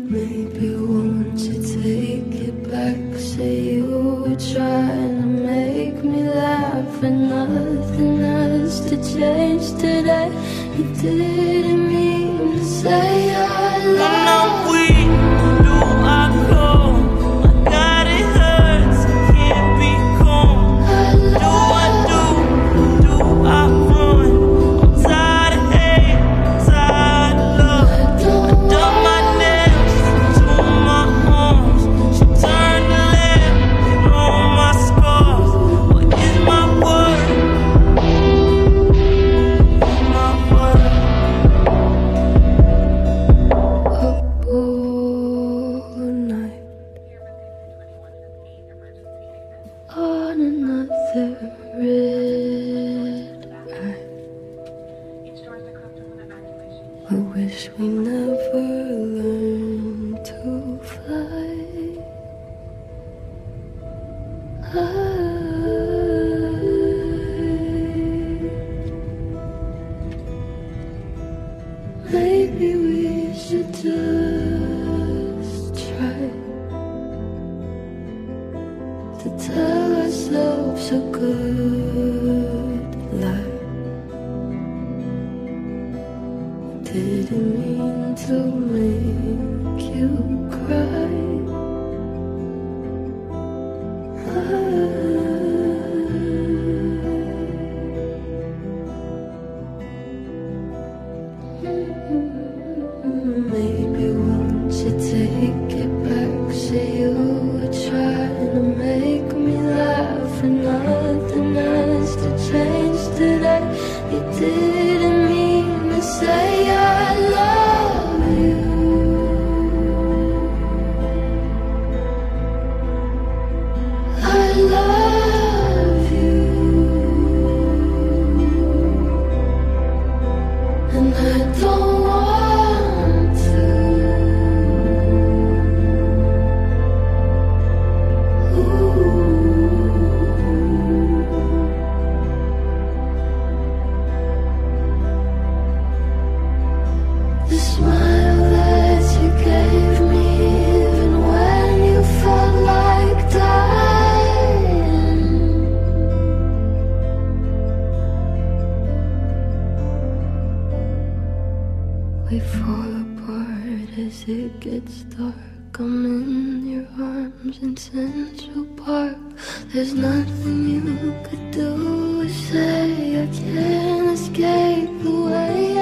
Maybe won't you take it back? Say you were trying to make me laugh, and nothing has to change today. You didn't mean to say I love you. On another red eye, I wish we never learned to fly. Maybe we should just try to tell ourselves a good lie. Didn't mean to make you cry. Maybe won't you take it back? Say you were trying to make me laugh, and nothing has to change today. You didn't mean to say I love you. I love you, and I don't want to. The smile that you gave me, even when you felt like dying. We fall apart as it gets dark. I'm in your arms in Central Park. There's nothing you could do or say. I can't escape the way